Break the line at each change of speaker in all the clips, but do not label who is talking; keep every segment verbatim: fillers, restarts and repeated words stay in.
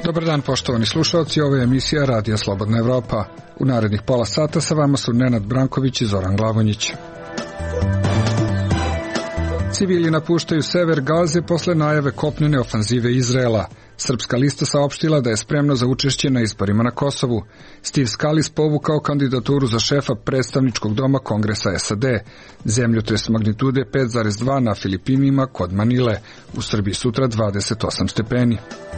Dobar dan, poštovani slušalci, ovo je emisija Radija Slobodna Evropa. U narednih pola sata sa vama su Nenad Branković i Zoran Glavonjić. Civili napuštaju sever Gaze posle najave kopnene ofanzive Izraela. Srpska lista saopštila da je spremna za učešće na izborima na Kosovu. Steve Scalise povukao kandidaturu za šefa predstavničkog doma Kongresa S A D. Zemljotres magnitude pet zarez dva na Filipinima kod Manile. U Srbiji sutra dvadeset osam stepeni.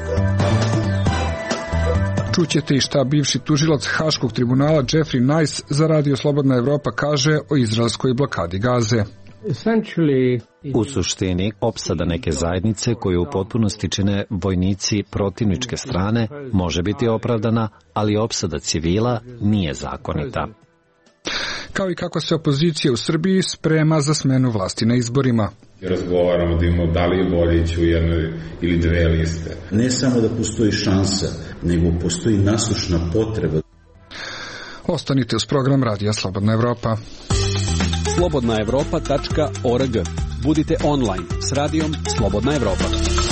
Čućete i šta bivši tužilac Haškog tribunala Jeffrey Nice za Radio Slobodna Evropa kaže o izraelskoj blokadi Gaze.
U suštini, opsada neke zajednice koju u potpunosti čine vojnici protivničke strane može biti opravdana, ali opsada civila nije zakonita.
Kao i kako se opozicija u Srbiji sprema za smenu vlasti na izborima.
Razgovaramo da imamo da li je bolje ići u jednoj ili dve liste.
Ne samo da postoji šansa, nego postoji nasušna potreba.
Ostanite uz program Radija Slobodna Evropa.
slobodna evropa tačka org. Budite online s radijom Slobodna Evropa.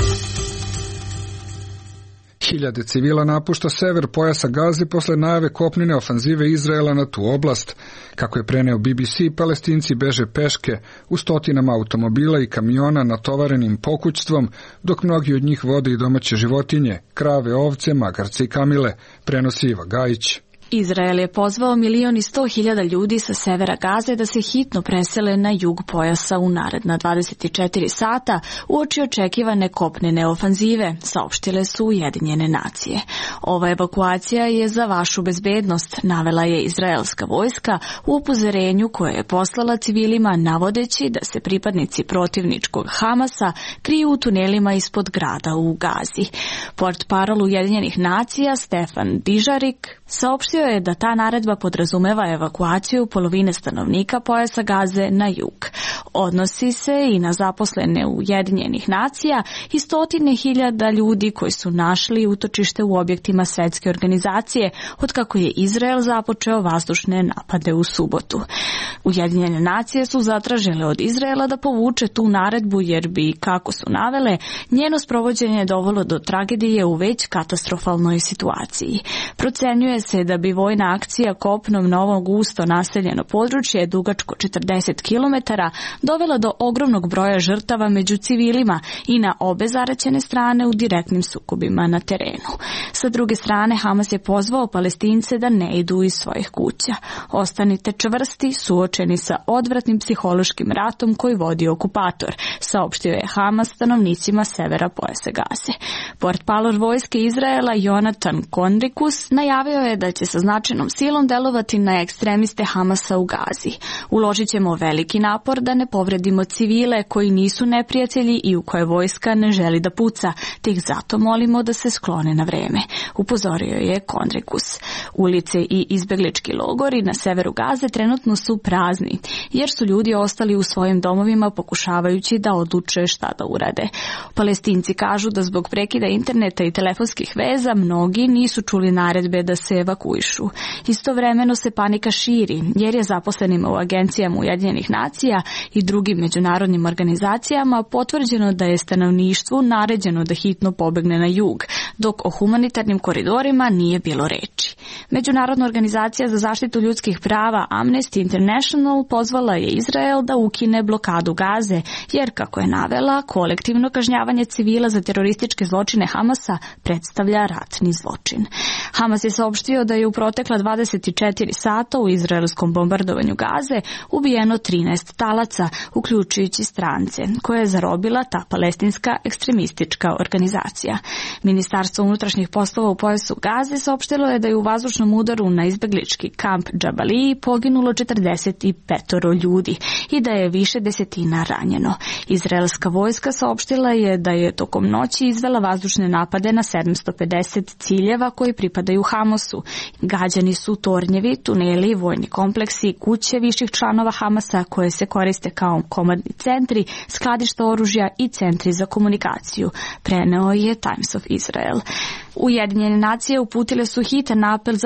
Hiljade civila napušta sever pojasa Gaze posle najave kopnene ofanzive Izraela na tu oblast. Kako je preneo B B C, Palestinci beže peške u stotinama automobila i kamiona natovarenim pokućstvom, dok mnogi od njih vode i domaće životinje, krave, ovce, magarce i kamile, prenosi Iva Gajić.
Izrael je pozvao milion i sto hiljada ljudi sa severa Gaze da se hitno presele na jug pojasa u naredna dvadeset četiri sata uoči očekivane kopnene ofanzive, saopštile su Ujedinjene nacije. Ova evakuacija je za vašu bezbednost, navela je izraelska vojska u upozorenju koje je poslala civilima navodeći da se pripadnici protivničkog Hamasa kriju u tunelima ispod grada u Gazi. Portparol Ujedinjenih nacija Stefan Dižarik saopštio je da ta naredba podrazumeva evakuaciju polovine stanovnika pojasa Gaze na jug. Odnosi se i na zaposlene Ujedinjenih nacija i stotine hiljada ljudi koji su našli utočište u objektima svetske organizacije od kako je Izrael započeo vazdušne napade u subotu. Ujedinjene nacije su zatražile od Izraela da povuče tu naredbu jer bi, kako su navele, njeno sprovođenje dovelo do tragedije u već katastrofalnoj situaciji. Procenjuje se da bi vojna akcija kopnom na ovo gusto naseljeno područje dugačko četrdeset kilometara dovela do ogromnog broja žrtava među civilima i na obe zaraćene strane u direktnim sukobima na terenu. Sa druge strane, Hamas je pozvao Palestince da ne idu iz svojih kuća. Ostanite čvrsti, suočeni sa odvratnim psihološkim ratom koji vodi okupator, saopštio je Hamas stanovnicima severa pojasa Gaze. Portparol vojske Izraela Jonatan Konrikus najavio je da će sa značajnom silom delovati na ekstremiste Hamasa u Gazi. Uložit ćemo veliki napor da ne povredimo civile koji nisu neprijatelji i u koje vojska ne želi da puca, te ih zato molimo da se sklone na vreme, upozorio je Konrikus. Ulice i izbeglički logori na severu Gaze trenutno su prazni, jer su ljudi ostali u svojim domovima pokušavajući da odluče šta da urade. Palestinci kažu da zbog prekida interneta i telefonskih veza mnogi nisu čuli naredbe da se evakuišu. Istovremeno se panika širi, jer je zaposlenima u agencijama Ujedinjenih nacija i drugim međunarodnim organizacijama potvrđeno da je stanovništvu naređeno da hitno pobegne na jug, dok o humanitarnim koridorima nije bilo reči. Međunarodna organizacija za zaštitu ljudskih prava Amnesty International pozvala je Izrael da ukine blokadu Gaze, jer, kako je navela, kolektivno kažnjavanje civila za terorističke zločine Hamasa predstavlja ratni zločin. Hamas je saopštio da je u protekla dvadeset četiri sata u izraelskom bombardovanju Gaze ubijeno trinaest talaca, uključujući strance, koje je zarobila ta palestinska ekstremistička organizacija. Ministarstvo unutrašnjih poslova u pojasu Gaze saopštilo je da je u vazdušnom udaru na izbeglički kamp Džabaliji poginulo četrdeset pet ljudi i da je više desetina ranjeno. Izraelska vojska saopštila je da je tokom noći izvela vazdušne napade na sedamsto pedeset ciljeva koji pripadaju Hamasu. Gađani su tornjevi, tuneli, vojni kompleksi, kuće viših članova Hamasa koje se koriste kao komandni centri, skladišta oružja i centri za komunikaciju, preneo je Times of Israel. Ujedinjene nacije uputile su hitan apel za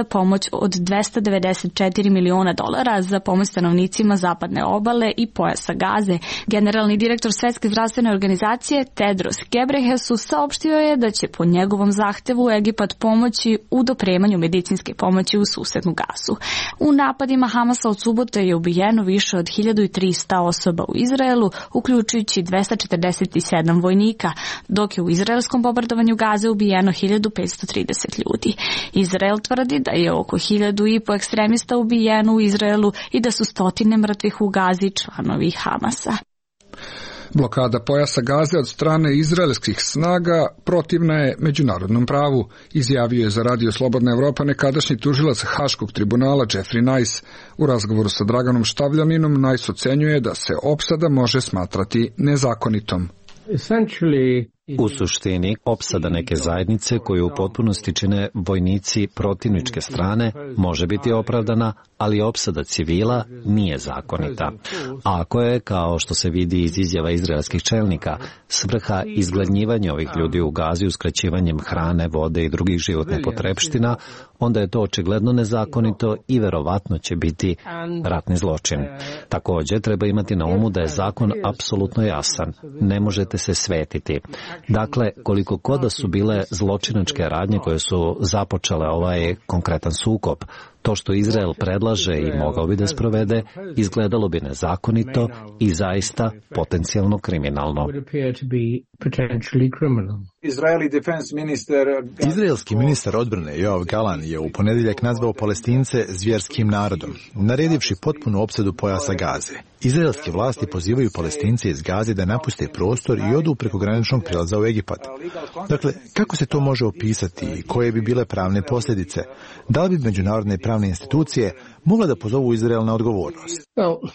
za pomoć od dvesta devedeset četiri miliona dolara za pomoć stanovnicima zapadne obale i pojasa Gaze. Generalni direktor Svetske zdravstvene organizacije Tedros Ghebreyesus saopštio je da će po njegovom zahtevu Egipat pomoći u dopremanju medicinske pomoći u susednu Gazu. U napadima Hamasa od subote je ubijeno više od hiljadu trista osoba u Izraelu, uključujući dvesta četrdeset sedam vojnika, dok je u izraelskom bombardovanju Gaze ubijeno hiljadu petsto trideset ljudi. Izrael tvrdi da je oko hiljadu i po ekstremista ubijeno u Izraelu i da su stotine mrtvih u Gazi članovi Hamasa.
Blokada pojasa Gaze od strane izraelskih snaga protivna je međunarodnom pravu, izjavio je za Radio Slobodna Evropa nekadašnji tužilac Haškog tribunala Jeffrey Nice. U razgovoru sa Draganom Štavljaninom Nice ocenjuje da se opsada može smatrati nezakonitom.
U suštini, opsada neke zajednice koju u potpunosti čine vojnici protivničke strane može biti opravdana, ali opsada civila nije zakonita. A ako je, kao što se vidi iz izjava izraelskih čelnika, svrha izgladnjivanja ovih ljudi u Gazi uskraćivanjem hrane, vode i drugih životnih potrepština, onda je to očigledno nezakonito i verovatno će biti ratni zločin. Također, treba imati na umu da je zakon apsolutno jasan. Ne možete se svetiti. Dakle, koliko god da su bile zločinačke radnje koje su započele ovaj konkretan sukob, to što Izrael predlaže i mogao bi da sprovede, izgledalo bi nezakonito i zaista potencijalno kriminalno.
Izraelski ministar odbrane Joav Galan je u ponedjeljak nazvao Palestince zvjerskim narodom, naredivši potpunu opsadu pojasa Gaze. Izraelske vlasti pozivaju Palestince iz Gaze da napuste prostor i odu preko graničnog prilaza u Egipat. Dakle, kako se to može opisati i koje bi bile pravne posljedice? Da li bi međunarodne pravne institucije mogla da pozovu Izrael na odgovornost?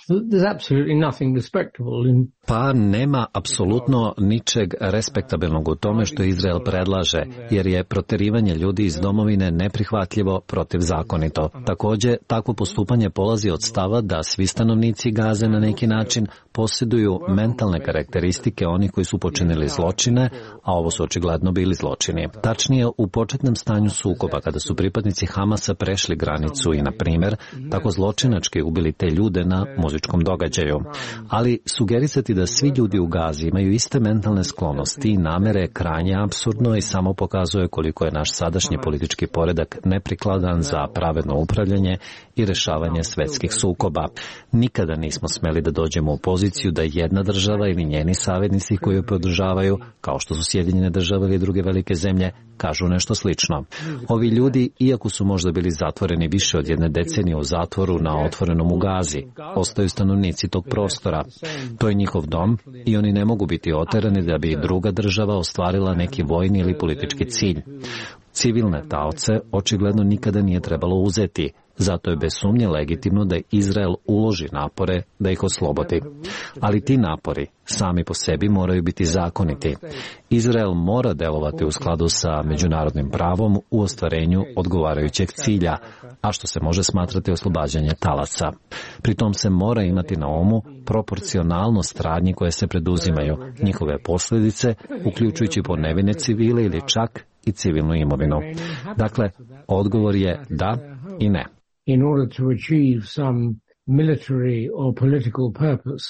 Pa nema apsolutno ničeg respektabilnog u tome što Izrael predlaže, jer je proterivanje ljudi iz domovine neprihvatljivo, protivzakonito. Također, takvo postupanje polazi od stava da svi stanovnici Gaze na neki način posjeduju mentalne karakteristike onih koji su počinili zločine, a ovo su očigledno bili zločini. Tačnije, u početnom stanju sukoba, kada su pripadnici Hamasa prešli granicu i, na primjer, tako zločinački ubili te ljude na muzičkom događaju. Ali sugerisati da svi ljudi u Gazi imaju iste mentalne sklonosti i namere je krajnje apsurdno i samo pokazuje koliko je naš sadašnji politički poredak neprikladan za pravedno upravljanje i rešavanje svetskih sukoba. Nikada nismo smeli da dođemo u poziciju da jedna država ili njeni saveznici koji ju podržavaju, kao što su Sjedinjene države ili druge velike zemlje, kažu nešto slično. Ovi ljudi, iako su možda bili zatvoreni više od jedne decenije u zatvoru na otvorenom u Gazi, ostaju stanovnici tog prostora. To je njihov dom i oni ne mogu biti oterani da bi druga država ostvarila neki vojni ili politički cilj. Civilne taoce očigledno nikada nije trebalo uzeti, zato je bez sumnje legitimno da Izrael uloži napore da ih oslobodi. Ali ti napori sami po sebi moraju biti zakoniti. Izrael mora delovati u skladu sa međunarodnim pravom u ostvarenju odgovarajućeg cilja, a što se može smatrati oslobađanje talaca. Pritom se mora imati na umu proporcionalnost radnji koje se preduzimaju, njihove posljedice, uključujući po nevine civile ili čak i civilnu imovinu. Dakle, odgovor je da i ne.
In order to achieve some military or political purpose.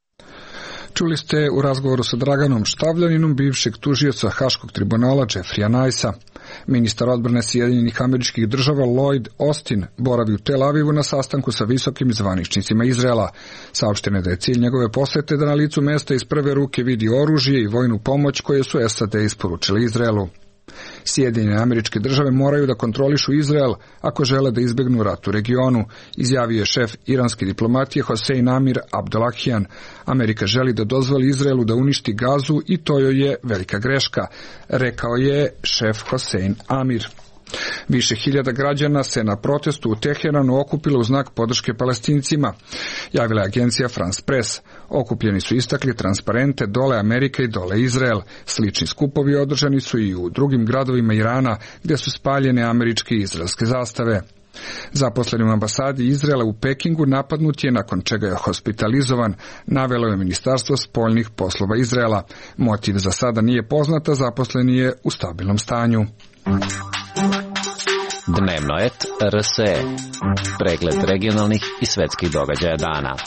Čuli ste u razgovoru sa Draganom Štavljaninom, bivšeg tužioca Haškog tribunala Jeffreya Nicea. Ministar odbrane Sjedinjenih Američkih Država Lloyd Austin boravi u Tel Avivu na sastanku sa visokim zvaničnicima Izraela. Saopšteno je da je cilj njegove posete da na licu mesta iz prve ruke vidi oružje i vojnu pomoć koje su S A D isporučili Izraelu. Sjedinjene Američke Države moraju da kontrolišu Izrael ako žele da izbegnu rat u regionu, izjavio je šef iranske diplomatije Hosein Amir Abdollahian. Amerika želi da dozvoli Izraelu da uništi Gazu i to joj je velika greška, rekao je šef Hosein Amir. Više hiljada građana se na protestu u Teheranu okupilo u znak podrške Palestincima, javila je agencija France Press. Okupljeni su istakli transparente dole Amerika i dole Izrael. Slični skupovi održani su i u drugim gradovima Irana, gdje su spaljene američke i izraelske zastave. Zaposleni u ambasadi Izraela u Pekingu napadnut je nakon čega je hospitalizovan, navelo je Ministarstvo spoljnih poslova Izraela. Motiv za sada nije poznata, zaposleni je u stabilnom stanju.
Dnevnik Dnevnoet R S E. Pregled regionalnih i svetskih događaja dana.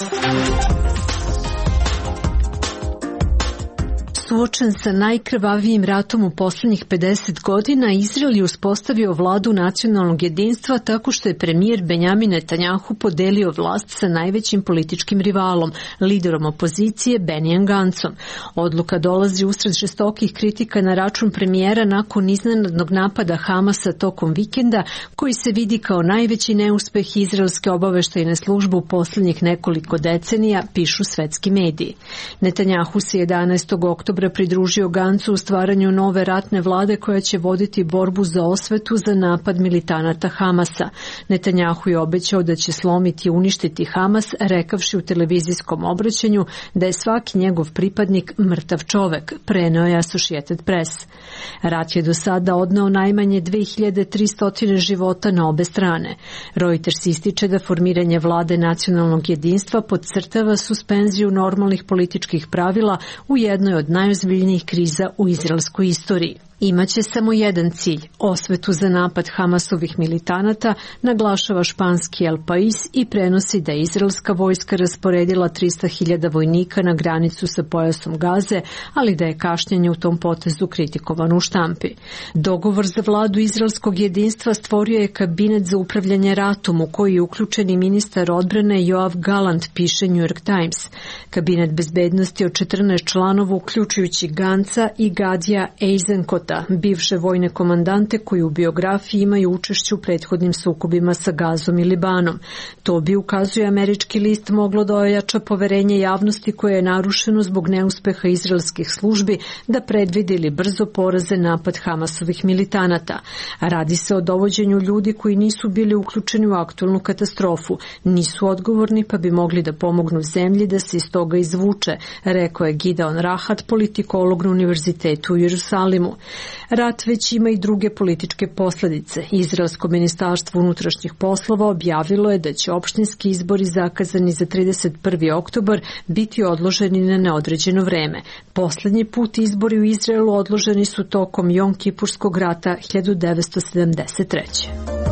Suočen sa najkrvavijim ratom u poslednjih pedeset godina, Izrael je uspostavio vladu nacionalnog jedinstva tako što je premijer Benjamin Netanjahu podelio vlast sa najvećim političkim rivalom, liderom opozicije Benijem Gancom. Odluka dolazi usred žestokih kritika na račun premijera nakon iznenadnog napada Hamasa tokom vikenda, koji se vidi kao najveći neuspeh izraelske obaveštajne službe u poslednjih nekoliko decenija, pišu svetski mediji. Netanjahu se jedanaestog oktobra pridružio Gancu u stvaranju nove ratne vlade koja će voditi borbu za osvetu za napad militanata Hamasa. Netanjahu je obećao da će slomiti i uništiti Hamas, rekavši u televizijskom obraćanju da je svaki njegov pripadnik mrtav čovek, preneo je Associated Press. Rat je do sada odneo najmanje dve hiljade tristo života na obe strane. Reuters ističe da formiranje vlade nacionalnog jedinstva podcrtava suspenziju normalnih političkih pravila u jednoj od najozbiljnijih kriza u izraelskoj istoriji. Imaće samo jedan cilj, osvetu za napad Hamasovih militanata, naglašava španski El País i prenosi da je izraelska vojska rasporedila trista hiljada vojnika na granicu sa pojasom Gaze, ali da je kašnjenje u tom potezu kritikovano u štampi. Dogovor za vladu izraelskog jedinstva stvorio je kabinet za upravljanje ratom u koji je uključen i ministar odbrane Yoav Gallant, piše New York Times. Kabinet bezbednosti od četrnaest članova, uključujući Ganca i Gadija Eisenkota, bivše vojne komandante koji u biografiji imaju učešće u prethodnim sukobima sa Gazom i Libanom. To bi, ukazuje američki list, moglo da ojača poverenje javnosti koje je narušeno zbog neuspeha izraelskih službi da predvide ili brzo poraze napad Hamasovih militanata. Radi se o dovođenju ljudi koji nisu bili uključeni u aktualnu katastrofu, nisu odgovorni pa bi mogli da pomognu zemlji da se iz toga izvuče, rekao je Gideon Rahat, politikolog na Univerzitetu u Jerusalimu. Rat već ima i druge političke posledice. Izraelsko ministarstvo unutrašnjih poslova objavilo je da će opštinski izbori zakazani za trideset prvi oktobar biti odloženi na neodređeno vreme. Poslednji put izbori u Izraelu odloženi su tokom Jom Kipurskog rata hiljadu devetsto sedamdeset treće.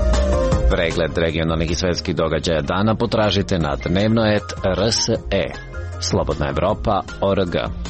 Pregled regionalnih i svetskih događaja dana potražite na Dnevnoet R S E. Slobodna Evropa org.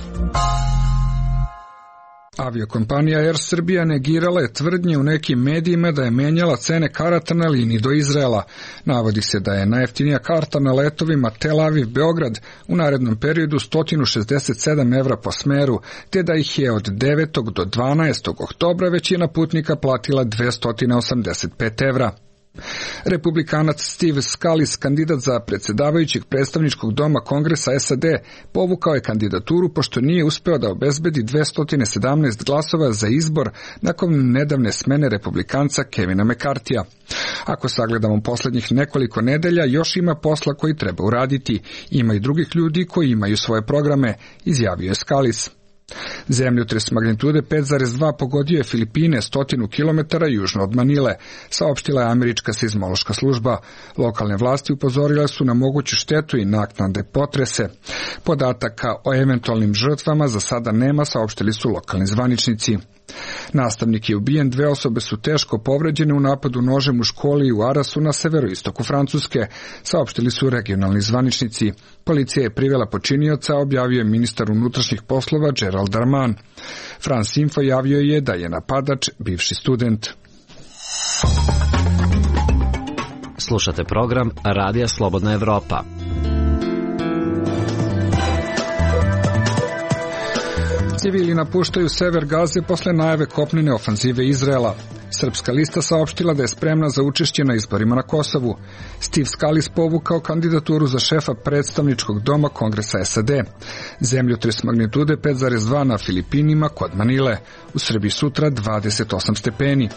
Aviokompanija Air Srbija negirala je tvrdnje u nekim medijima da je menjala cene karata na liniji do Izraela. Navodi se da je najjeftinija karta na letovima Tel Aviv-Beograd u narednom periodu sto šezdeset sedam evra po smeru, te da ih je od devetog do dvanaestog oktobra većina putnika platila dvesta osamdeset pet evra. Republikanac Steve Scalise, kandidat za predsedavajućeg predstavničkog doma Kongresa S A D, povukao je kandidaturu pošto nije uspeo da obezbedi dvesta sedamnaest glasova za izbor nakon nedavne smene republikanca Kevina McCarthyja. Ako sagledamo poslednjih nekoliko nedelja, još ima posla koji treba uraditi. Ima i drugih ljudi koji imaju svoje programe, izjavio je Scalise. Zemljotres magnitude pet zarez dva pogodio je Filipine stotinu kilometara južno od Manile, saopštila je američka seizmološka služba. Lokalne vlasti upozorile su na moguću štetu i naknadne potrese. Podataka o eventualnim žrtvama za sada nema, saopštili su lokalni zvaničnici. Nastavnik je ubijen, dve osobe su teško povređene u napadu nožem u školi u Arasu na severoistoku Francuske, saopštili su regionalni zvaničnici. Policija je privela počinioca, objavio je ministar unutrašnjih poslova Gerald Darman. France Info javio je da je napadač bivši student.
Slušate program Radija Slobodna Evropa.
Civili napuštaju sever Gaze posle najave kopnene ofanzive Izraela. Srpska lista saopštila da je spremna za učešće na izborima na Kosovu. Steve Scalise povukao kandidaturu za šefa predstavničkog doma Kongresa S A D. Zemljotres magnitude pet zarez dva na Filipinima kod Manile. U Srbiji sutra dvadeset osam stepeni.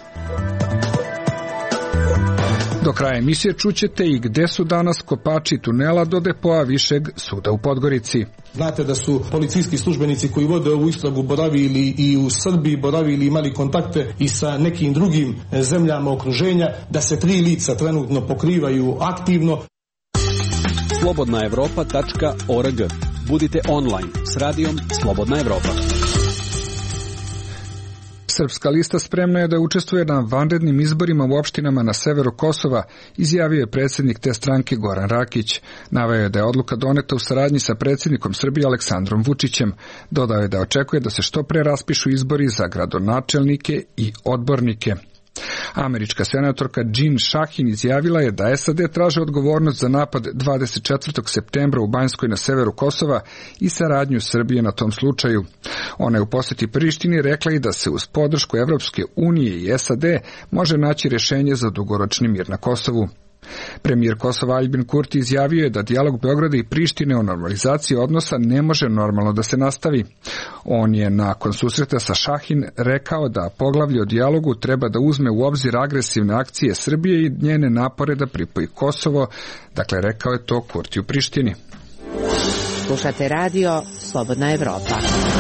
Do kraja emisije čućete i gde su danas kopači tunela do depoa Višeg suda u Podgorici.
Znate da su policijski službenici koji vode ovu istragu boravili i u Srbiji, boravili imali kontakte i sa nekim drugim zemljama okruženja, da se tri lica trenutno pokrivaju aktivno.
slobodna evropa tačka org. Budite online s radijom Slobodna Evropa.
Srpska lista spremna je da učestvuje na vanrednim izborima u opštinama na severu Kosova, izjavio je predsjednik te stranke Goran Rakić. Naveo je da je odluka doneta u saradnji sa predsjednikom Srbije Aleksandrom Vučićem. Dodao je da očekuje da se što pre raspišu izbori za gradonačelnike i odbornike. Američka senatorka Jean Shaheen izjavila je da S A D traže odgovornost za napad dvadeset četvrtog septembra u Banjskoj na severu Kosova i saradnju Srbije na tom slučaju. Ona je u posjeti Prištini rekla i da se uz podršku Evropske unije i S A D može naći rješenje za dugoročni mir na Kosovu. Premijer Kosova Aljbin Kurti izjavio je da dijalog Beograda i Prištine o normalizaciji odnosa ne može normalno da se nastavi. On je nakon susreta sa Shaheen rekao da poglavlje o dijalogu treba da uzme u obzir agresivne akcije Srbije i njene napore da pripoji Kosovo, dakle rekao je to Kurti u Prištini.
Slušate radio Slobodna Evropa.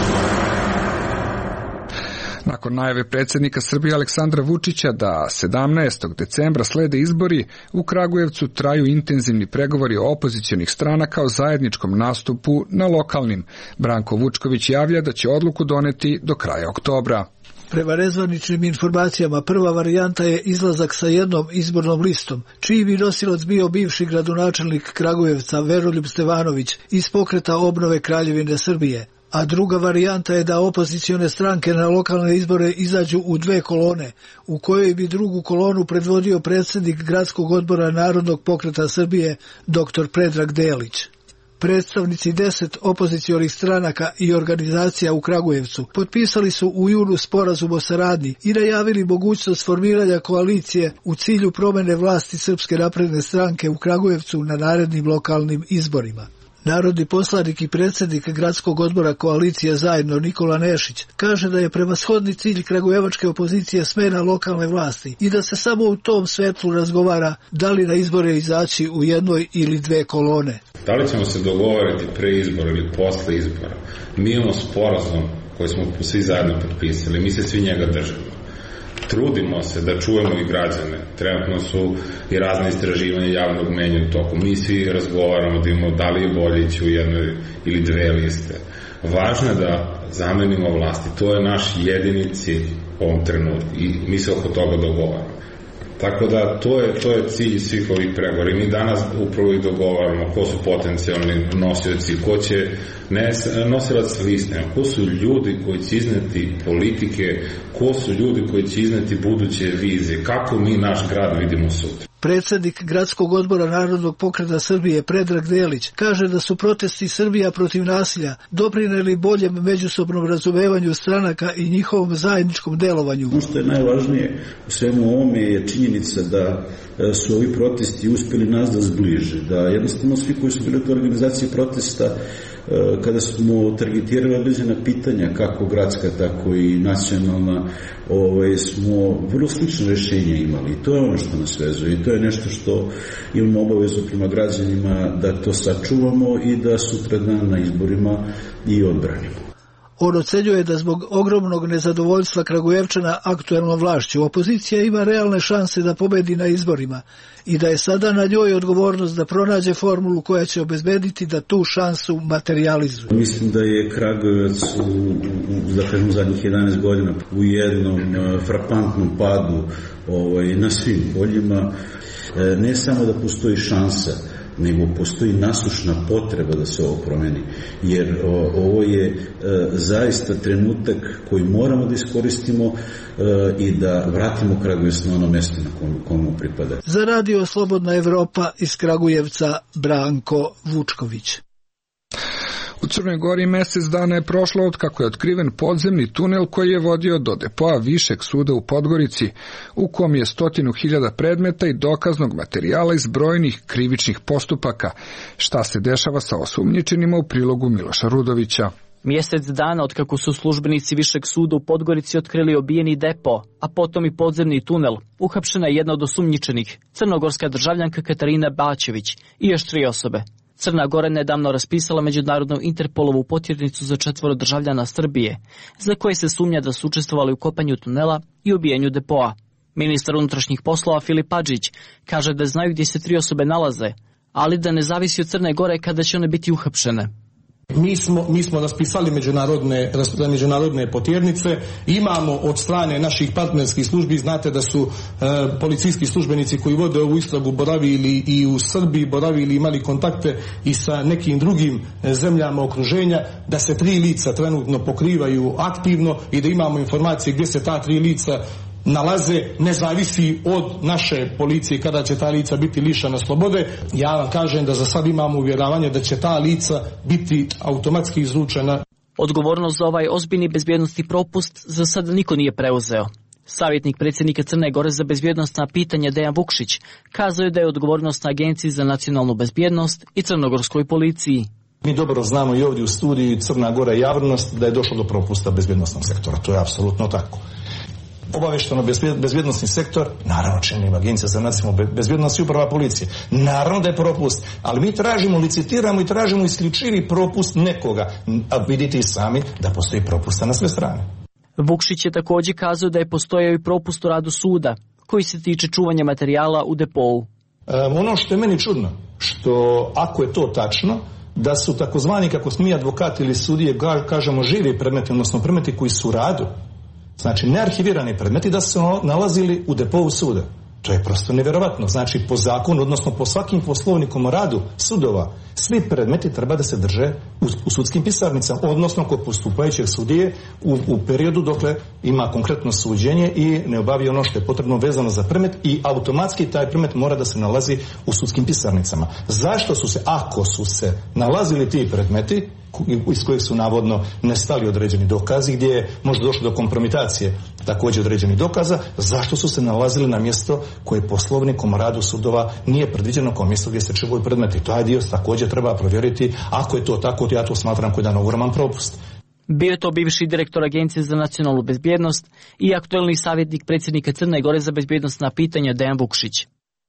Nakon najave predsjednika Srbije Aleksandra Vučića da sedamnaestog decembra slede izbori, u Kragujevcu traju intenzivni pregovori o opozicionih stranaka o zajedničkom nastupu na lokalnim. Branko Vučković javlja da će odluku doneti do kraja oktobra.
Prema nezvaničnim informacijama, prva varijanta je izlazak sa jednom izbornom listom, čiji bi nosilac bio bivši gradonačelnik Kragujevca Veroljub Stevanović iz pokreta obnove Kraljevine Srbije. A druga varijanta je da opozicione stranke na lokalne izbore izađu u dve kolone, u kojoj bi drugu kolonu predvodio predsjednik Gradskog odbora Narodnog pokreta Srbije dr Predrag Delić. Predstavnici deset opozicionih stranaka i organizacija u Kragujevcu potpisali su u junu sporazum o saradnji i najavili mogućnost formiranja koalicije u cilju promjene vlasti Srpske napredne stranke u Kragujevcu na narednim lokalnim izborima. Narodni poslanik i predsjednik Gradskog odbora koalicije Zajedno Nikola Nešić kaže da je prevashodni cilj kragujevačke opozicije smena lokalne vlasti i da se samo u tom svetlu razgovara da li na izbore izaći u jednoj ili dve kolone.
Da li ćemo se dogovoriti pre izbora ili posle izbora? Mi imamo sporazum koji smo svi zajedno potpisali, mi se svi njega držimo. Trudimo se da čujemo i građane. Trenutno su i razne istraživanja javnog mnjenja u toku. Mi svi razgovaramo da imamo da li je bolje ići u jednoj ili dve liste. Važno je da zamenimo vlasti. To je naš jedini cilj u ovom trenutku i mi se oko toga dogovaramo. Tako da to je, to je cilj svih ovih pregovora. Mi danas upravo i dogovaramo ko su potencijalni nosioci, ko će ne nosilac liste, ko su ljudi koji će izneti politike, ko su ljudi koji će izneti buduće vizije, kako mi naš grad vidimo sutra.
Predsjednik Gradskog odbora Narodnog pokreta Srbije Predrag Delić kaže da su protesti Srbija protiv nasilja doprineli boljem međusobnom razumevanju stranaka i njihovom zajedničkom delovanju.
Ono što je najvažnije u svemu ovome je činjenica da su ovi protesti uspjeli nas da zbliže, da jednostavno svi koji su bili u toj organizaciji protesta, kada smo targetirali određena pitanja, kako gradska, tako i nacionalna, ovaj, smo vrlo slično rješenje imali. I to je ono što nas vezuje i to je nešto što imamo obavezu prema građanima da to sačuvamo i da sutradan na izborima i odbranimo.
On ocenjuje da zbog ogromnog nezadovoljstva Kragujevčana aktuelnom vlašću opozicija ima realne šanse da pobedi na izborima i da je sada na njoj odgovornost da pronađe formulu koja će obezbediti da tu šansu materializuje.
Mislim da je Kragujevac u, u, da kažem, zadnjih jedanaest godina u jednom frapantnom padu ovaj, na svim poljima. Ne samo da postoji šansa, nego postoji nasušna potreba da se ovo promeni, jer o, ovo je e, zaista trenutak koji moramo da iskoristimo e, i da vratimo Kragujevac na ono mjesto na komu, komu pripada.
Za radio Slobodna Evropa iz Kragujevca Branko Vučković.
U Crnoj Gori mjesec dana je prošlo od kako je otkriven podzemni tunel koji je vodio do depoa Višeg suda u Podgorici, u kom je stotinu hiljada predmeta i dokaznog materijala iz brojnih krivičnih postupaka. Šta se dešava sa osumnjičenima u prilogu Miloša Rudovića?
Mjesec dana od kako su službenici Višeg suda u Podgorici otkrili obijeni depo, a potom i podzemni tunel, uhapšena je jedna od osumnjičenih, crnogorska državljanka Katarina Bačević i još tri osobe. Crna Gora je nedavno raspisala međunarodnu Interpolovu potjernicu za četvoro državljana Srbije, za koje se sumnja da su učestvovali u kopanju tunela i ubijenju depoa. Ministar unutrašnjih poslova Filip Adžić kaže da znaju gdje se tri osobe nalaze, ali da ne zavisi od Crne Gore kada će one biti uhapšene.
Mi smo, mi smo raspisali međunarodne, međunarodne potjernice, imamo od strane naših partnerskih službi, znate da su e, policijski službenici koji vode ovu istragu boravili i u Srbiji, boravili i imali kontakte i sa nekim drugim e, zemljama okruženja, da se tri lica trenutno pokrivaju aktivno i da imamo informacije gdje se ta tri lica nalaze, ne zavisi od naše policije kada će ta lica biti lišena slobode. Ja vam kažem da za sad imamo uvjeravanje da će ta lica biti automatski izručena.
Odgovornost za ovaj ozbiljni bezbjednosti propust za sad niko nije preuzeo. Savjetnik predsjednika Crne Gore za bezbjednostna pitanja Dejan Vukšić kazao je da je odgovornost na Agenciji za nacionalnu bezbjednost i crnogorskoj policiji.
Mi dobro znamo i ovdje u studiji Crna Gora i javnost da je došlo do propusta bezbjednostnog sektora. To je apsolutno tako. Obavešteno bezbjednostni sektor, naravno čini Agencija za nacionalnu bezbjednost i uprava policije. Naravno da je propust, ali mi tražimo, licitiramo i tražimo isključivi propust nekoga. A vidite i sami da postoji propusta na sve strane.
Vukšić je također kazao da je postojao i propust u radu suda, koji se tiče čuvanja materijala u depou.
E, ono što je meni čudno, što ako je to tačno, da su takozvani, kako smo mi advokati ili sudije kažemo, živi predmeti, odnosno predmeti koji su u radu, znači nearhivirani predmeti, da su se nalazili u depou suda. To je prosto nevjerovatno. Znači po zakonu, odnosno po svakim poslovnikom o radu sudova, svi predmeti treba da se drže u, u sudskim pisarnicama, odnosno kod postupajućeg sudije u, u periodu dokle ima konkretno suđenje i ne obavi ono što je potrebno vezano za predmet i automatski taj predmet mora da se nalazi u sudskim pisarnicama. Zašto su se, ako su se nalazili ti predmeti iz kojih su navodno nestali određeni dokazi, gdje je možda došlo do kompromitacije također određenih dokaza, zašto su se nalazili na mjesto koje poslovnikom radu sudova nije predviđeno kao mjesto gdje se čuvaju predmeti. Taj dio također treba provjeriti. Ako je to tako, ja to smatram kao jedan ogroman propust.
Bio je to bivši direktor Agencije za nacionalnu bezbjednost i aktuelni savjetnik predsjednika Crne Gore za bezbjednostna pitanja Dejan Vukšić.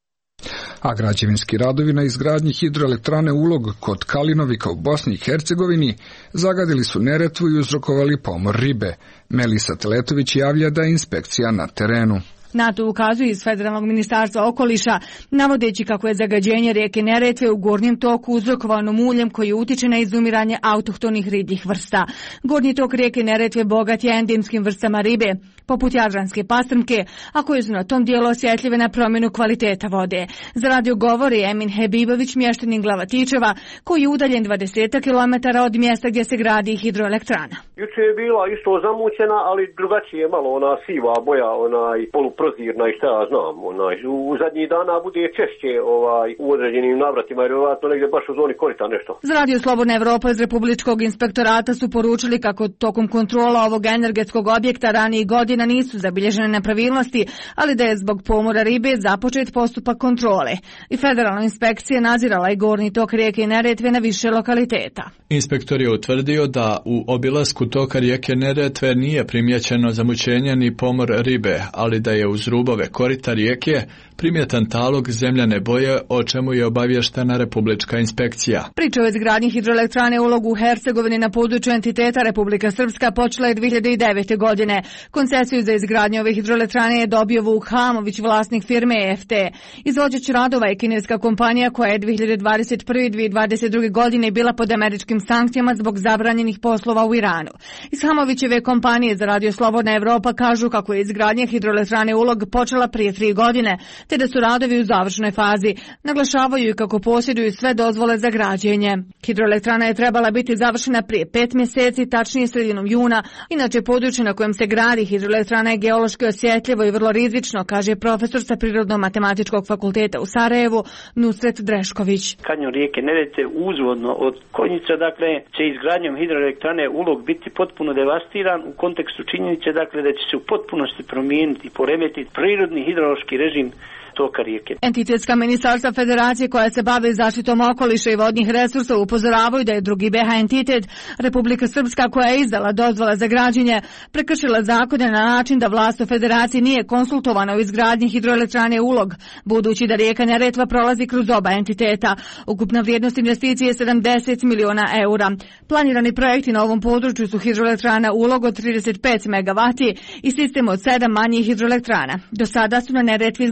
A građevinski radovi na izgradnji hidroelektrane Ulog kod Kalinovika u Bosni i Hercegovini zagadili su Neretvu i uzrokovali pomor ribe. Melisa Teletović javlja da je inspekcija na terenu.
Na to ukazuje iz Federalnog ministarstva okoliša, navodeći kako je zagađenje rijeke Neretve u gornjem toku uzrokovano muljem koji utiče na izumiranje autohtonih ribljih vrsta. Gornji tok rijeke Neretve bogat je endemskim vrstama ribe, poput jadranske pastrmke, a koje su na tom dijelu osjetljive na promjenu kvaliteta vode. Za radio govori Emin Hebibović, mještanin Glavatičeva, koji je udaljen dvadeset kilometara od mjesta gdje se gradi hidroelektrana.
Juče je bila isto zamućena, ali drugačije malo ona siva boja, onaj poluprozirna i šta ja znam. Onaj. U zadnjih dana bude češće ovaj, u određenim navratima, jer vjerojatno negdje baš u zoni korita nešto.
Za radio Slobodna Evropa iz Republičkog inspektorata su poručili kako tokom kontrola ovog energetskog objekta ranijih godina nisu zabilježene nepravilnosti, ali da je zbog pomora ribe započet postupak kontrole. I federalna inspekcija nadzirala i gornji tok rijeke Neretve na više lokaliteta.
Inspektor je utvrdio da u obilasku toka rijeke Neretve nije primjećeno zamućenje ni pomor ribe, ali da je uz rubove korita rijeke primjetan talog zemljane boje, o čemu je obavještena Republička inspekcija.
Priča o izgradnji hidroelektrane Ulog u Hercegovini na području entiteta Republika Srpska počela je dvije hiljade devete. godine. Koncesiju za izgradnju ove hidroelektrane je dobio Vuk Hamović, vlasnik firme E F T. Izvođač radova je kineska kompanija koja je dvije hiljade dvadeset prve i dvije hiljade dvadeset druge. godine bila pod američkim sankcijama zbog zabranjenih poslova u Iranu. Iz Hamovićeve kompanije za radio Slobodna Evropa kažu kako je izgradnja hidroelektrane Ulog počela prije tri godine, te da su radovi u završnoj fazi. Naglašavaju i kako posjeduju sve dozvole za građenje. Hidroelektrana je trebala biti završena prije pet mjeseci, tačnije sredinom juna. Inače, područje na kojem se gradi hidroelektrana je geološki osjetljivo i vrlo rizično, kaže profesor sa Prirodno-matematičkog fakulteta u Sarajevu, Nusret Drešković.
Kanjon rijeke Neretve uzvodno od Konjica, dakle, će izgradnjom hidroelektrane Ulog biti potpuno devastiran u kontekstu činjenice, dakle, da će se u potpunosti promijeniti i poremetiti prirodni hidrološki režim toka rijeke.
Entitetska ministarstva federacije koja se bave zaštitom okoliša i vodnih resursa upozoravaju da je drugi B H entitet, Republika Srpska, koja je izdala dozvole za građenje, prekršila zakone na način da vlast u federaciji nije konsultovana u izgradnji hidroelektrane Ulog, budući da rijeka Neretva prolazi kroz oba entiteta. Ukupna vrijednost investicije je sedamdeset miliona eura. Planirani projekti na ovom području su hidroelektrana Ulog od trideset pet megavati i sistem od sedam manjih hidroelektrana. Do sada su na Neretvi izgrađene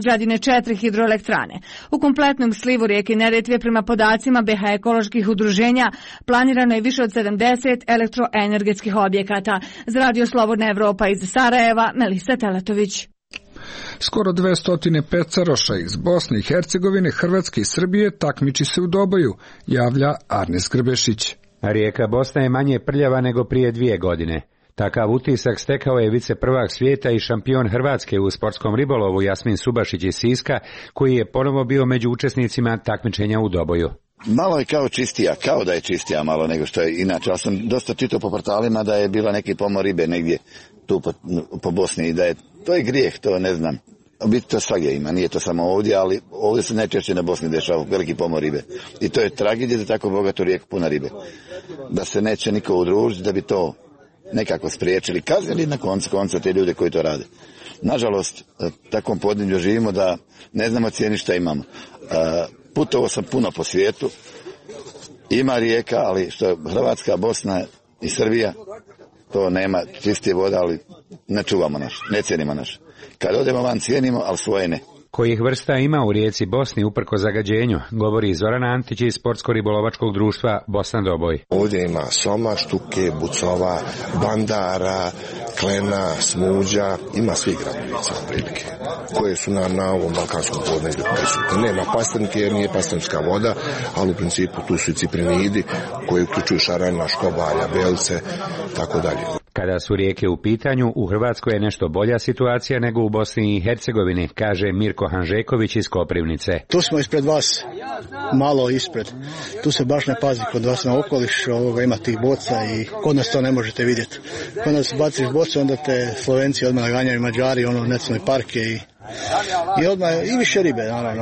četiri hidroelektrane. U kompletnom slivu rijeke Neretve prema podacima B H ekoloških udruženja planirano je više od sedamdeset elektroenergetskih objekata. Za Radio Slobodna Evropa iz Sarajeva, Melisa Teletović.
Skoro dvesta pecaroša iz Bosne i Hercegovine, Hrvatske i Srbije takmiči se u doboju, javlja Arnes Grbešić.
Rijeka Bosna je manje prljava nego prije dvije godine. Takav utisak stekao je viceprvak svijeta i šampion Hrvatske u sportskom ribolovu Jasmin Subašić iz Siska, koji je ponovo bio među učesnicima takmičenja u doboju.
Malo je kao čistija, kao da je čistija malo nego što je inače. Ja sam dosta čitao po portalima da je bila neki pomor ribe negdje tu po, po Bosni i da je, to je grijeh, to ne znam. Biti to svagdje ima, nije to samo ovdje, ali ovdje se najčešće na Bosni dešava veliki pomor ribe. I to je tragedija za tako bogatu rijeku puna ribe. Da se neće niko udružiti, da bi to nekako spriječili, kaznili na koncu konca te ljude koji to rade. Nažalost, takvom podneblju živimo da ne znamo cijeni šta imamo. Putovao sam puno po svijetu, ima rijeka, ali što je Hrvatska, Bosna i Srbija, to nema čistije vode, ali ne čuvamo naš, ne cijenimo naš. Kad odemo van cijenimo, ali svoje ne.
Kojih vrsta ima u rijeci Bosni uprko zagađenju, govori Zoran Antić iz Sportsko-ribolovačkog društva Bosna Doboj.
Ovdje ima soma, štuke, bucova, bandara, klena, smuđa, ima svih gradovica prilike, koje su na, na ovom balkanskom podneblju prisutne. Nema pastrnke jer nije pastrnska voda, ali u principu tu su i ciprinidi koji uključuju šarana, škobalja, belce, tako dalje.
Kada su rijeke u pitanju, u Hrvatskoj je nešto bolja situacija nego u Bosni i Hercegovini, kaže Mirko Hanžeković iz Koprivnice.
Tu smo ispred vas, malo ispred. Tu se baš ne pazi kod vas na okoliš, ovoga, ima tih boca i kod nas to ne možete vidjeti. Kod nas baciš bocu, onda te Slovenci odmah naganjaju, Mađari, ono, necne parke i i odmah i više ribe, naravno.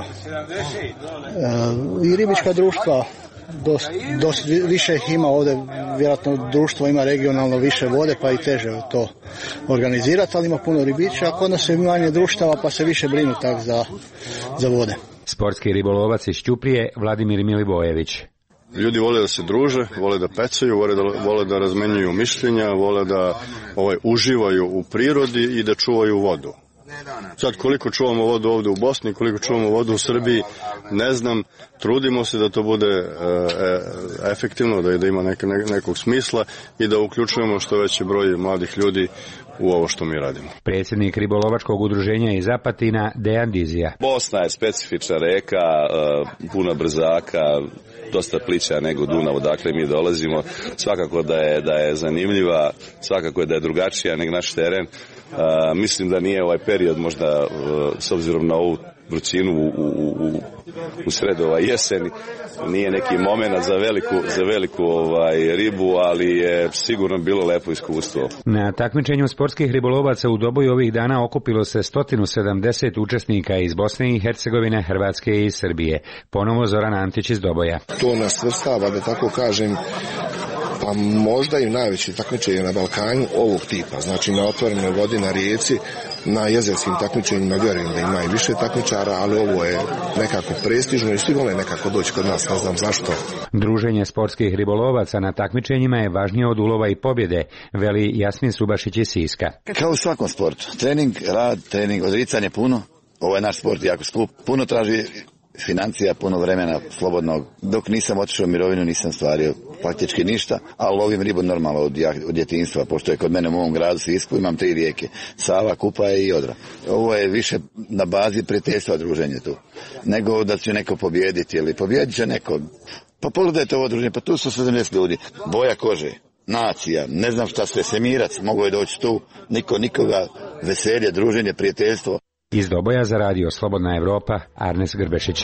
E, I ribička društva, dosta dost više ih ima ovdje, vjerojatno društvo ima regionalno više vode, pa i teže to organizirati, ali ima puno ribića, a kod nas je manje društava, pa se više brinu tak za, za vode.
Sportski ribolovac iz Ćuprije, Vladimir Milivojević.
Ljudi vole da se druže, vole da pecaju, vole da, vole da razmenjuju mišljenja, vole da ovaj, uživaju u prirodi i da čuvaju vodu. Sad koliko čuvamo vodu ovdje u Bosni, koliko čuvamo vodu u Srbiji, ne znam, trudimo se da to bude e, efektivno, da, da ima neke, nekog smisla i da uključujemo što veći broj mladih ljudi u ovo što mi radimo.
Predsjednik ribolovačkog udruženja iz Apatina, Dejan Dizija.
Bosna je specifična reka, puna brzaka, dosta plića nego Dunav, odakle mi dolazimo. Svakako da je, da je zanimljiva, svakako je da je drugačija nego naš teren. Uh, mislim da nije ovaj period možda uh, s obzirom na ovu vrućinu u, u, u, u sredu ovaj jeseni, nije neki moment za veliku, za veliku ovaj, ribu, ali je sigurno bilo lepo iskustvo.
Na takmičenju sportskih ribolovaca u Doboju ovih dana okupilo se sto sedamdeset učesnika iz Bosne i Hercegovine, Hrvatske i Srbije. Ponovo Zoran Antić iz Doboja.
To nas svrstava, da tako kažem, pa možda i najveće takmičenje na Balkanu ovog tipa, znači na otvorenoj vodi, na rijeci, na jezerskim takmičenjima vjerujem da ima i više takmičara, ali ovo je nekako prestižno i svi vole nekako doći kod nas, ne znam zašto.
Druženje sportskih ribolovaca na takmičenjima je važnije od ulova i pobjede, veli Jasmin Subašić iz Siska.
Kao u svakom sportu, trening, rad, trening, odricanje puno, ovo je naš sport jako skup, puno traži financija, puno vremena slobodnog. Dok nisam otišao u mirovinu nisam stvario faktički ništa, ali lovim ribu normalno od, od djetinjstva, pošto je kod mene u mom gradu Sisku imam tri rijeke, Sava, Kupa i Odra. Ovo je više na bazi prijateljstva druženje tu, nego da će neko pobijediti ili pobijedit će neko. Pa pogledajte ovo druženje, pa tu su sedamdeset ljudi, boja kože, nacija, ne znam šta sve, svemirac, mogo je doći tu, niko, nikoga, veselje, druženje, prijateljstvo.
Iz Doboja za radio Slobodna Evropa, Arnes Grbešić.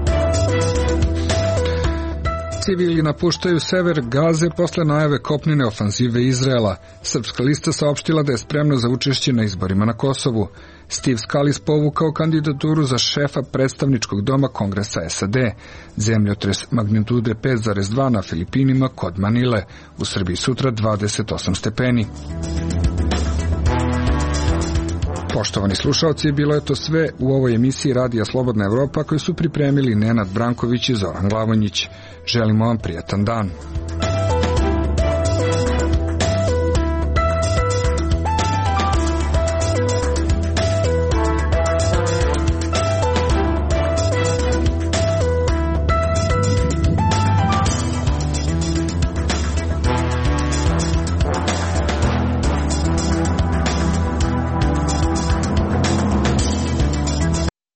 Civili napuštaju sever Gaze posle najave kopnene ofanzive Izraela. Srpska lista saopštila da je spremna za učešće na izborima na Kosovu. Steve Scalise povukao kandidaturu za šefa predstavničkog doma Kongresa S A D. Zemljotres magnitude pet zarez dva na Filipinima kod Manile. U Srbiji sutra dvadeset osam stepeni. Poštovani slušalci, bilo je to sve u ovoj emisiji Radija Slobodna Evropa koju su pripremili Nenad Branković i Zoran Glavonjić. Želimo vam prijatan dan.